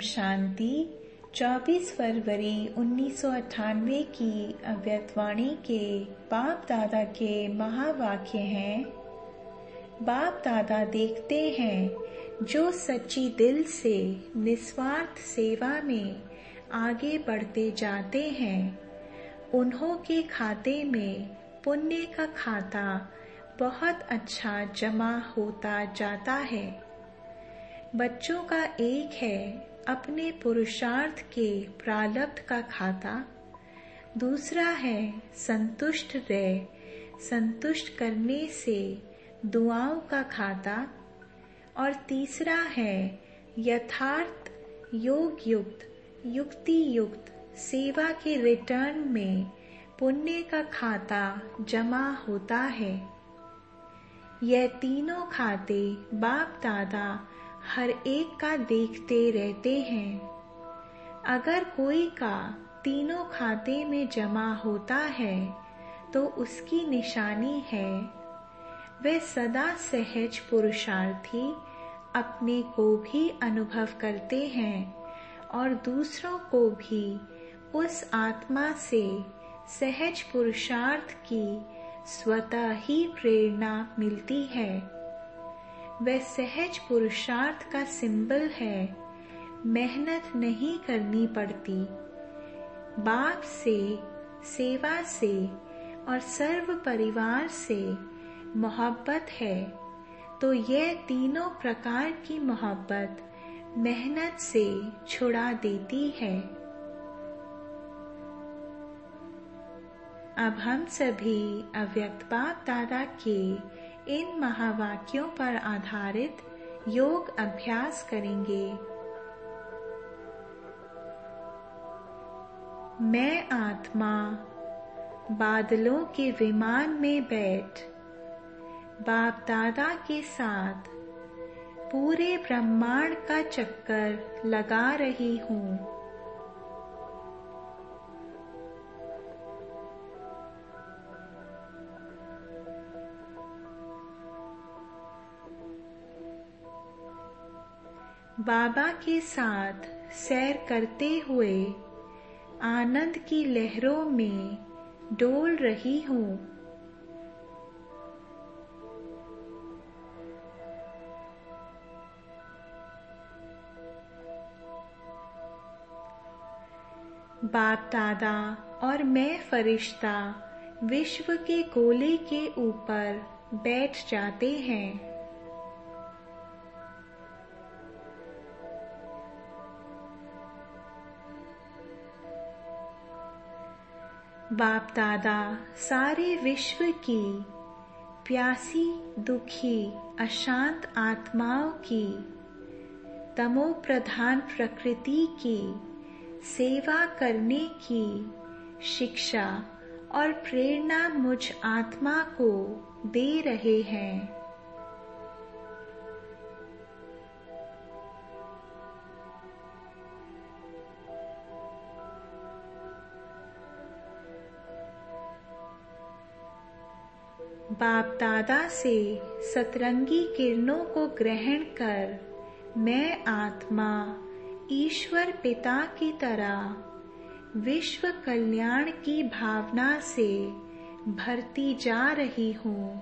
शांति 24 फरवरी 1998 की अव्यक्तवाणी के बाप दादा के महावाक्य हैं। बाप दादा देखते हैं जो सच्ची दिल से निस्वार्थ सेवा में आगे बढ़ते जाते हैं, उन्हों के खाते में पुण्य का खाता बहुत अच्छा जमा होता जाता है। बच्चों का एक है अपने पुरुषार्थ के प्रारब्ध का खाता, दूसरा है संतुष्ट रह संतुष्ट करने से दुआओं का खाता और तीसरा है यथार्थ योग युक्त युक्ति युक्त सेवा के रिटर्न में पुण्य का खाता जमा होता है। यह तीनों खाते बाप दादा हर एक का देखते रहते हैं। अगर कोई का तीनों खाते में जमा होता है तो उसकी निशानी है वह सदा सहज पुरुषार्थी अपने को भी अनुभव करते हैं और दूसरों को भी उस आत्मा से सहज पुरुषार्थ की स्वतः ही प्रेरणा मिलती है। वह सहज पुरुषार्थ का सिंबल है। मेहनत नहीं करनी पड़ती। बाप से, सेवा से और सर्व परिवार से मोहब्बत है तो यह तीनों प्रकार की मोहब्बत मेहनत से छुड़ा देती है। अब हम सभी अव्यक्त बाप दादा के इन महावाक्यों पर आधारित योग अभ्यास करेंगे। मैं आत्मा बादलों के विमान में बैठ बाप दादा के साथ पूरे ब्रह्मांड का चक्कर लगा रही हूँ। बाबा के साथ सैर करते हुए आनंद की लहरों में डोल रही हूँ। बाप दादा और मैं फरिश्ता विश्व के गोले के ऊपर बैठ जाते हैं। बाप दादा सारे विश्व की प्यासी दुखी अशांत आत्माओं की तमो प्रधान प्रकृति की सेवा करने की शिक्षा और प्रेरणा मुझ आत्मा को दे रहे हैं। बाप दादा से सतरंगी किरणों को ग्रहण कर मैं आत्मा ईश्वर पिता की तरह विश्व कल्याण की भावना से भरती जा रही हूँ।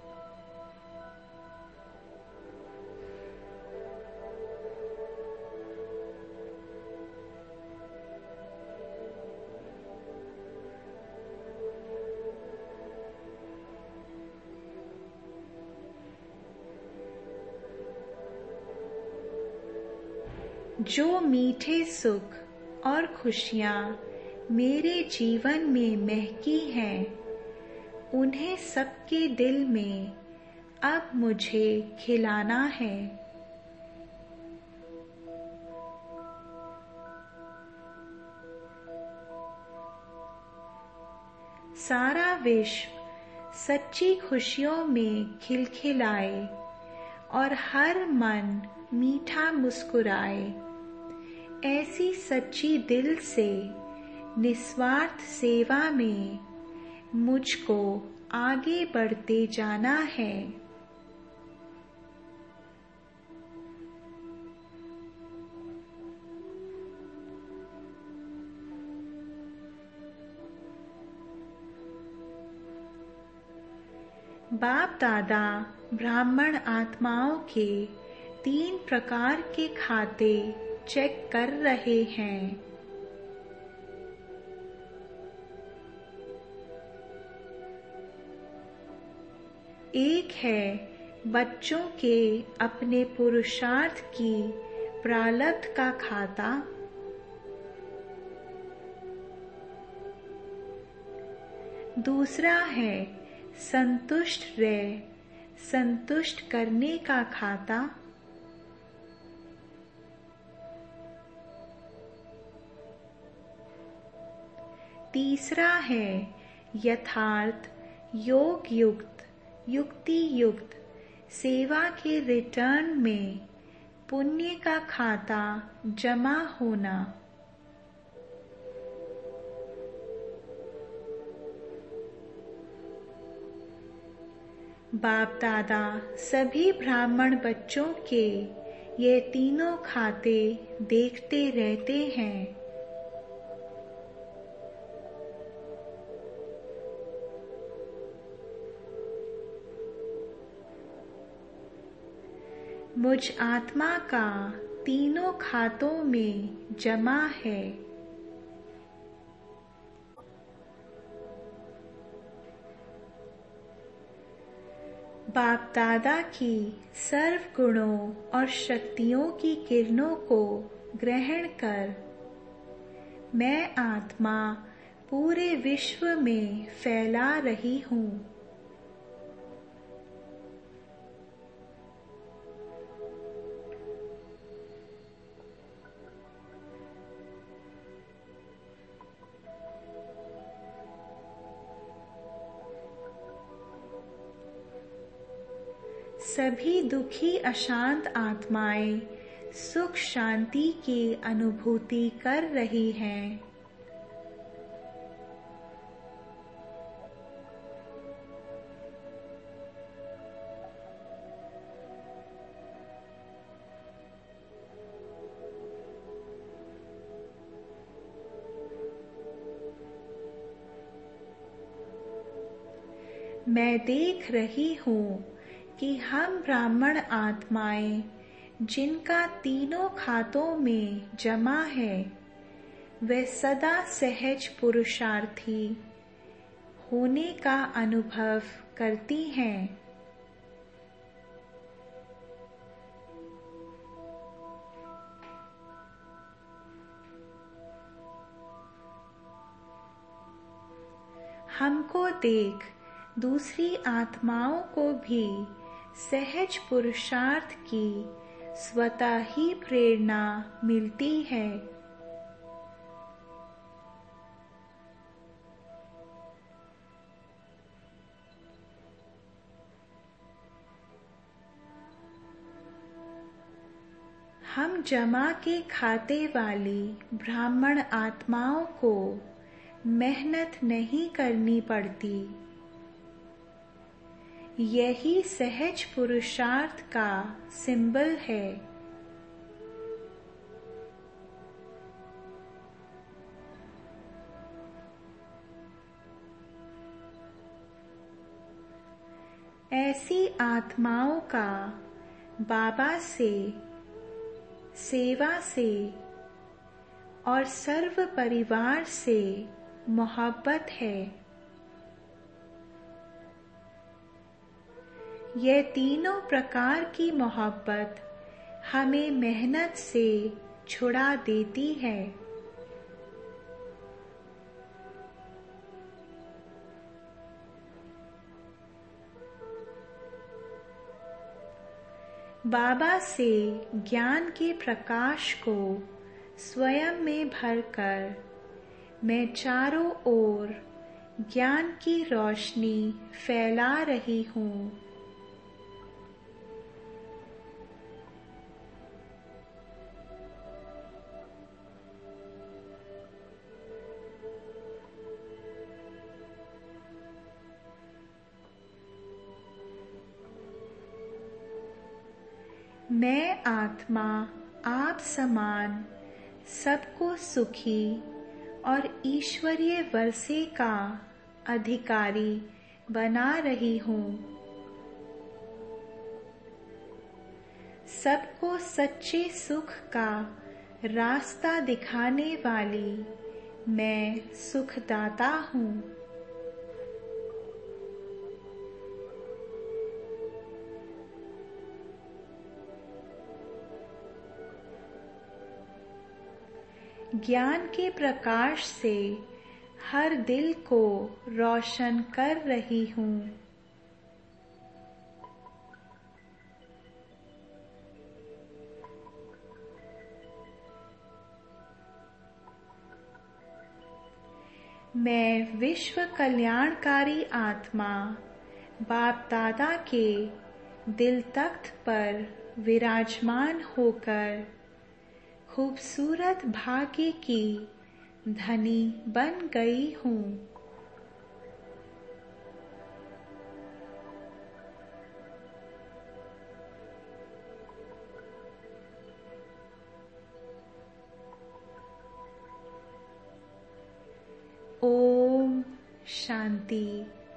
जो मीठे सुख और खुशियाँ मेरे जीवन में महकी हैं, उन्हें सबके दिल में अब मुझे खिलाना है। सारा विश्व सच्ची खुशियों में खिलखिलाए और हर मन मीठा मुस्कुराए। ऐसी सच्ची दिल से निस्वार्थ सेवा में मुझको आगे बढ़ते जाना है। बाप दादा ब्राह्मण आत्माओं के 3 प्रकार के खाते चेक कर रहे हैं। एक है बच्चों के अपने पुरुषार्थ की प्रारब्ध का खाता। दूसरा है संतुष्ट रह संतुष्ट करने का खाता। तीसरा है यथार्थ योग युक्त युक्ति युक्त सेवा के रिटर्न में पुण्य का खाता जमा होना। बाप दादा सभी ब्राह्मण बच्चों के ये तीनों खाते देखते रहते हैं। मुझ आत्मा का तीनों खातों में जमा है। बाप दादा की सर्व गुणों और शक्तियों की किरणों को ग्रहण कर मैं आत्मा पूरे विश्व में फैला रही हूँ। सभी दुखी अशांत आत्माएं सुख शांति की अनुभूति कर रही हैं। मैं देख रही हूँ कि हम ब्राह्मण आत्माएं जिनका तीनों खातों में जमा है वे सदा सहज पुरुषार्थी होने का अनुभव करती हैं। हमको देख दूसरी आत्माओं को भी सहज पुरुषार्थ की स्वतः ही प्रेरणा मिलती है। हम जमा के खाते वाली ब्राह्मण आत्माओं को मेहनत नहीं करनी पड़ती। यही सहज पुरुषार्थ का सिंबल है। ऐसी आत्माओं का बाबा से सेवा से और सर्व परिवार से मोहब्बत है। यह तीनों प्रकार की मोहब्बत हमें मेहनत से छुड़ा देती है। बाबा से ज्ञान के प्रकाश को स्वयं में भरकर मैं चारों ओर ज्ञान की रोशनी फैला रही हूँ। मैं आत्मा आप समान सबको सुखी और ईश्वरीय वर्षे का अधिकारी बना रही हूँ। सबको सच्चे सुख का रास्ता दिखाने वाली मैं सुखदाता हूँ। ज्ञान के प्रकाश से हर दिल को रोशन कर रही हूँ। मैं विश्व कल्याणकारी आत्मा बाप दादा के दिल तख्त पर विराजमान होकर खूबसूरत भाग्य की धनी बन गई हूँ। ओम शांति।